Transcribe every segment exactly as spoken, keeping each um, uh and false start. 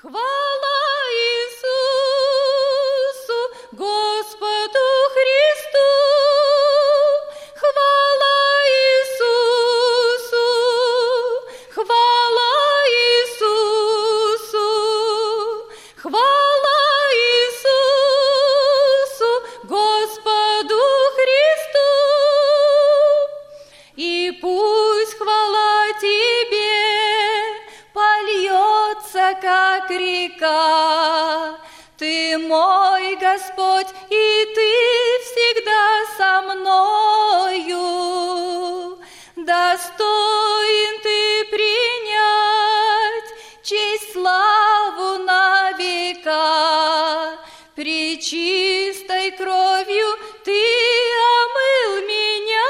Хвала Иисусу, Господу Христу, хвала Иисусу, хвала Иисусу, хвала Иисусу, Господу Христу. И пусть хвала Тебе польется, как река. Ты мой Господь, и Ты всегда со мною. Достоин Ты принять честь, славу на века. Пречистой кровью Ты омыл меня.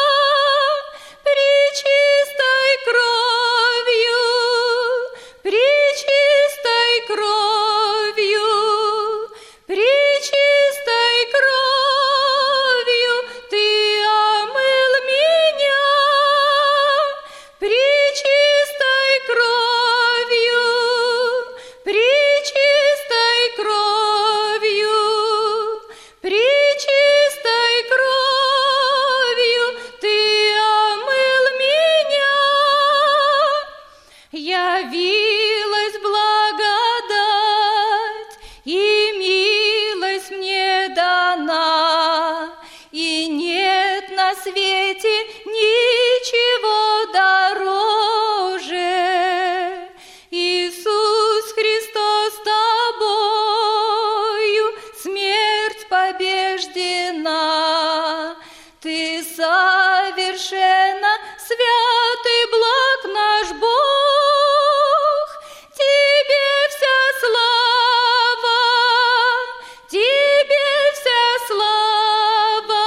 Пречистой кровью, пречистой кровью, пречистой кровью Ты омыл меня. Пречистой кровью, пречистой кровью, пречистой кровью Ты омыл меня. Явилась благодать, и милость мне дана, и нет на свете ничего дороже. Иисус Христос, Тобою смерть побеждена. Ты совершенно свят и благ наш Бог. Тебе вся слава, Тебе вся слава,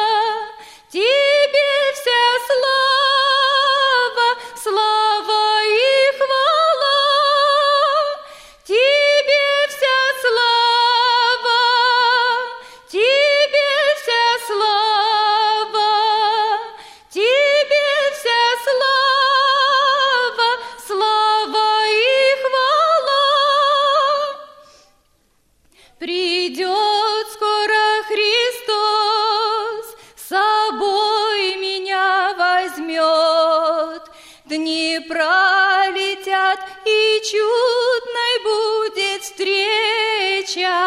Тебе вся слава, слава и хвала. Тебе вся слава, Тебе вся слава, Тебе вся слава, слава и хвала. Придет скоро Христос, с собой меня возьмет. Дни пролетят, и чудной будет встреча.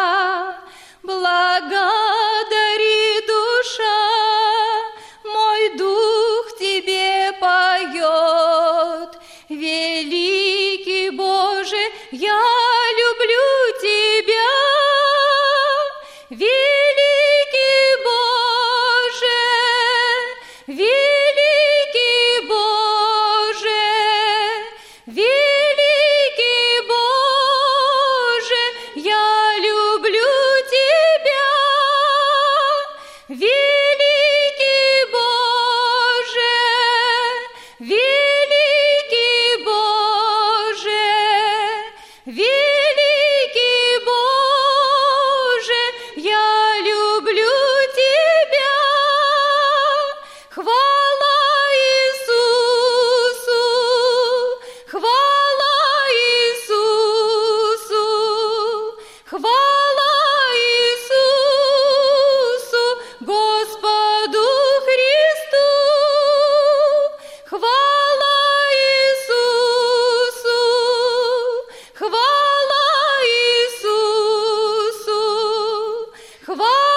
Благодари, душа, мой дух Тебе поет. Великий Боже, я люблю Тебя. Великий Боже, великий Боже, великий Боже, я люблю Тебя. Великий Боже, великий Боже, великий Боже, я люблю Тебя. Хвала Иисусу, хвала Иисусу, хвала Иисусу, Господу Христу. Хвала Иисусу, хвала Иисусу, хвала